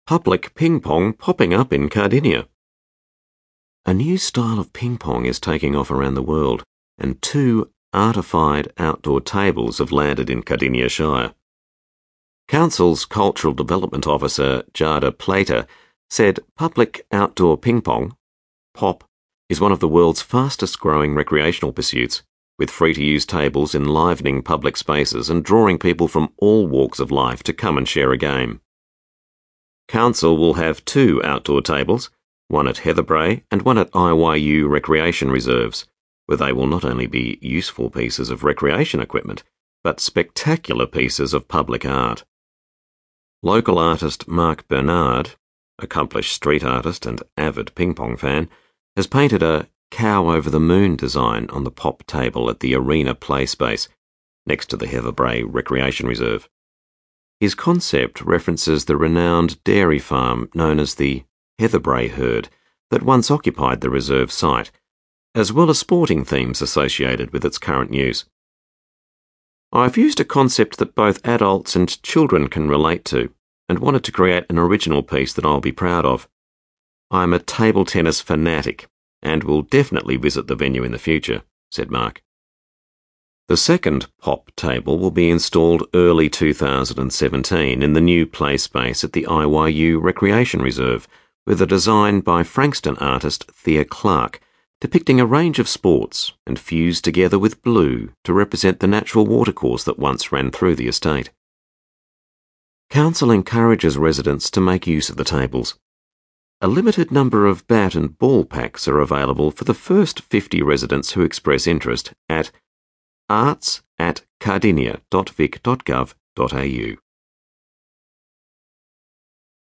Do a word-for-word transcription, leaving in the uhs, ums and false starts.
Public ping pong popping up in Cardinia. A new style of ping pong is taking off around the world, and two artified outdoor tables have landed in Cardinia Shire. Council's Cultural Development Officer, Jada Plater, said public outdoor ping pong, POP, is one of the world's fastest growing recreational pursuits, with free-to-use tables enlivening public spaces and drawing people from all walks of life to come and share a game. Council will have two outdoor tables, one at Heatherbrae and one at I Y U recreation reserves, where they will not only be useful pieces of recreation equipment, but spectacular pieces of public art. Local artist Mark Bernard, accomplished street artist and avid ping pong fan, has painted a cow over the moon design on the pop table at the Arena Play Space, next to the Heatherbrae Recreation Reserve. His concept references the renowned dairy farm known as the Heatherbrae herd that once occupied the reserve site, as well as sporting themes associated with its current use. I've used a concept that both adults and children can relate to, and wanted to create an original piece that I'll be proud of. I'm a table tennis fanatic, and will definitely visit the venue in the future, said Mark. The second POP table will be installed early two thousand seventeen in the new play space at the I Y U Recreation Reserve, with a design by Frankston artist Thea Clark, depicting a range of sports and fused together with blue to represent the natural watercourse that once ran through the estate. Council encourages residents to make use of the tables. A limited number of bat and ball packs are available for the first fifty residents who express interest at arts at cardinia dot vic dot gov dot a u.